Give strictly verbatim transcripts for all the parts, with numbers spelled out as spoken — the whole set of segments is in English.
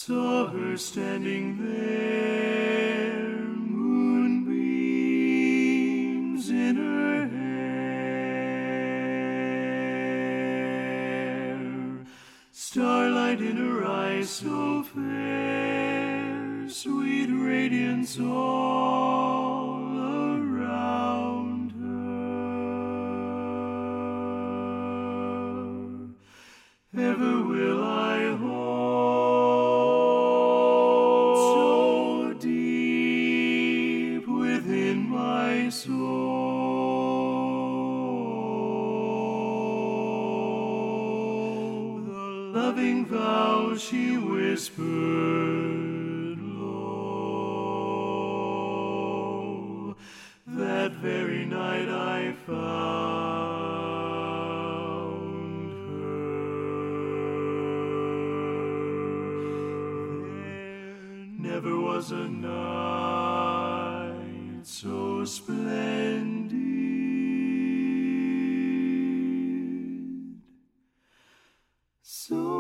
saw her standing there, moonbeams in her hair, starlight in her eyes so fair, sweet radiance all around her. Ever will I hold so deep within my soul the loving vow she whispered low. That very night I found her. There never was a night so splendid, so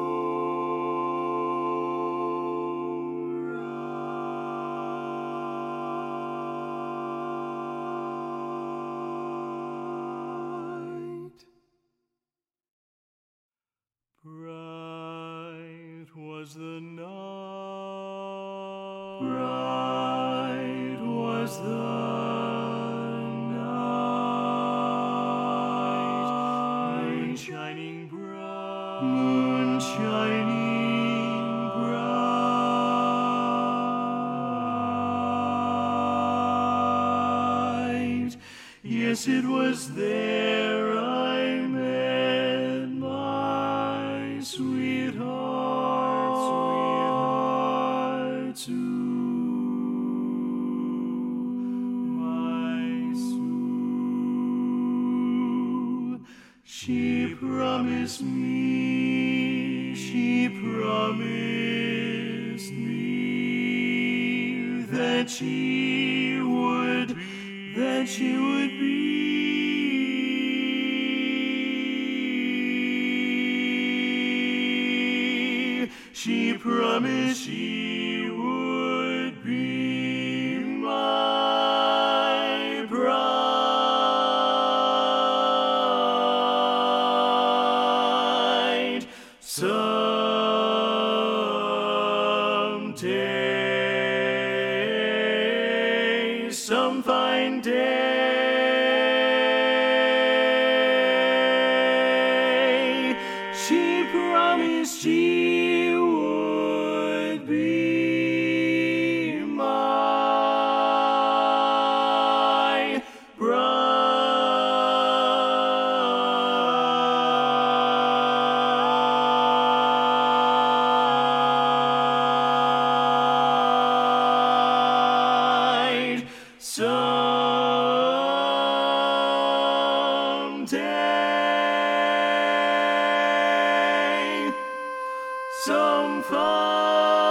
bright was the night, bright was the night, moon shining bright, moon shining bright. Yes, it was there I met my sweetheart, sweetheart, Sue, my Sue. She promised me, she promised me that she would, that she would be. She promised she would be my bride someday, some fine day. She promised she would be my bride someday, some fine